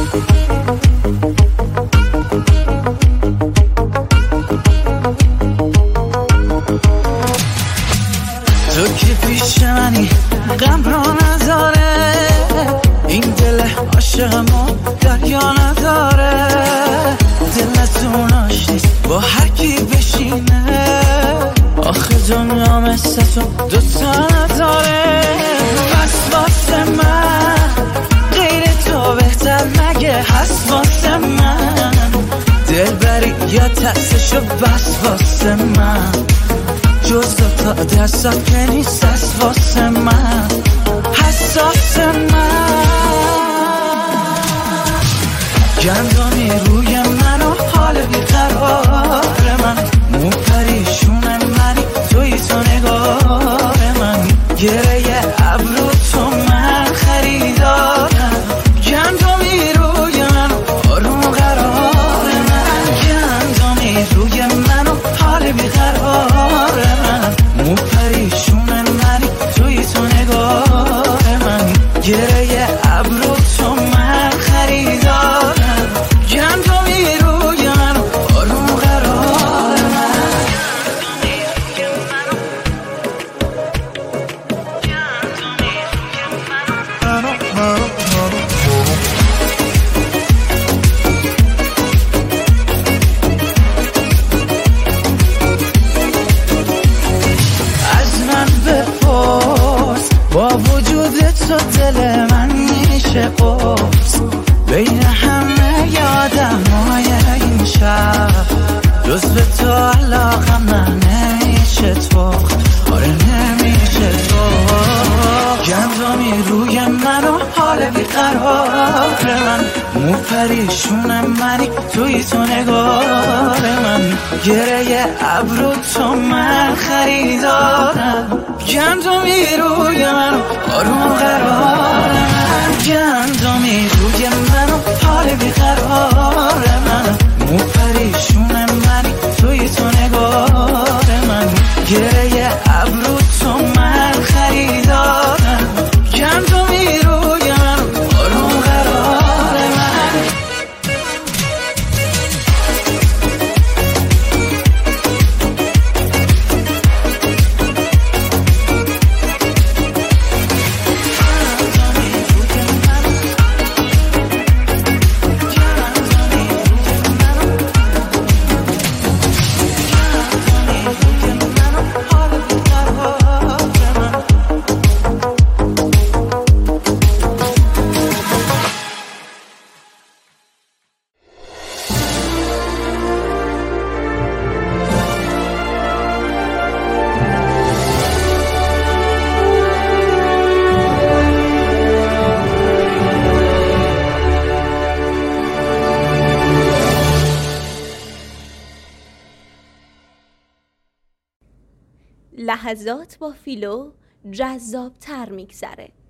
تو که پیش منی غم را نداره، این دل عاشقمو دریا نداره، دلتون آشنیست با هر کی بشینه، آخه دنیا مثل تو دوتا نداره. پس واسه من غیر تو بهتر مگه هست واسه من؟ دل بری یا ترسشو بس واسه من، جز تا دستات که نیست از واسه من، حساس من. گندمی روی من و حال بیقرار من، مو پریشون منی توی تو نگار من، گره ابرو تو من خریدارم. گندمی روی من و آروم قرار من، گندمی روی من و حال بیقرار من، مو پریشون منی توی تو نگار من، گره ابرو تو من خریدارم. گندمی روی من و آروم قرار من. از من بپرس با وجود تو دل من میشه قرص، بین همه یادمای این شب جز به تو علاقم نمیشه تخت، آره نمیشه تخت. گندمی روی من و حال بیقرار من، مو پریشونم منی توی تو نگار من، گره ابرو تو من خریدارم. گندمی روی من و آروم قرار من، گندمی روی من و حال بیقرار من، مو پریشونم منی توی تو نگار من، گره ابرو تو من خریدارم. گندمی روی من و آروم قرار من. لحظات با فیلو جذاب تر میگذره.